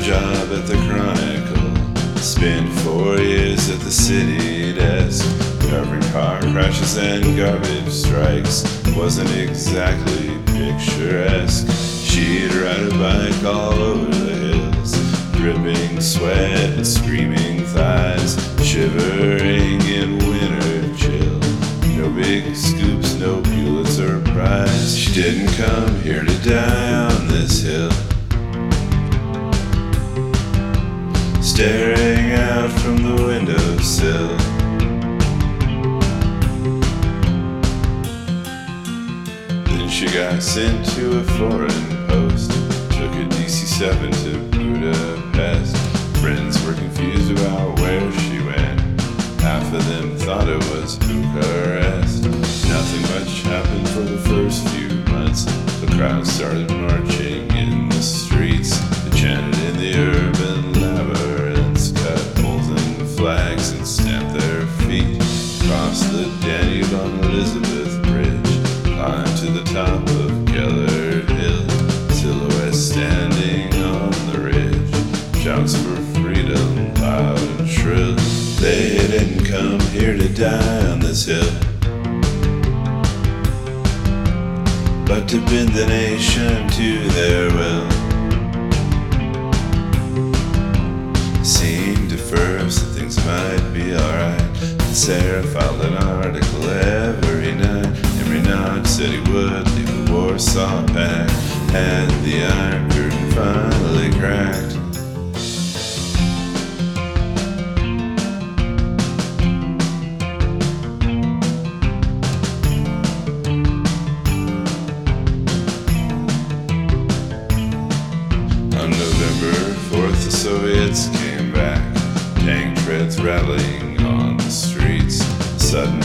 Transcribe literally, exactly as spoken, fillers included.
job at the Chronicle. Spent four years at the city desk, covering car crashes and garbage strikes. Wasn't exactly picturesque. She'd ride a bike all over the hills, dripping sweat and screaming thighs, shivering in winter chill. No big scoops, no Pulitzer Prize. She didn't come here to die on this hill. Staring out from the windowsill, then she got sent to a foreign post. Took a D C seven to Budapest. Friends were confused about where she went. Half of them thought it was Bucharest. Nothing much happened for the first few months. The crowd started marching in the streets. They chanted in the urban labyrinths, cut holes in the flags and stamped their feet. Crossed the Danube on Elizabeth Bridge, climbed to the top of Gellert Hill. Silhouettes standing on the ridge, shouts for freedom loud and shrill. They didn't come here to die on this hill, but to bend the nation to their will. Seemed at first that things might be alright. Sarah filed an article every night. Every night said he would leave the Warsaw Pact, and the Iron Curtain finally cracked. On November fourth, the Soviets came back, tank treads rattling on the streets. Sudden